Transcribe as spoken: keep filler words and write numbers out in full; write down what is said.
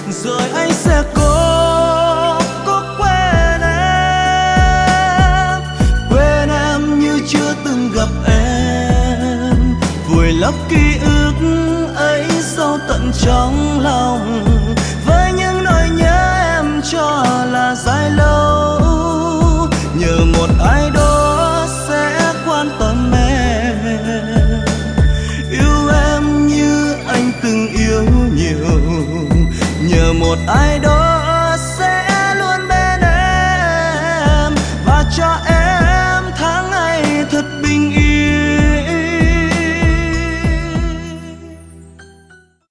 rồi anh sẽ có có quên em, quên em như chưa từng gặp em, vùi lấp ký ức ấy sâu tận trong lòng, với những nỗi nhớ em cho là dài lâu, nhờ một ai đó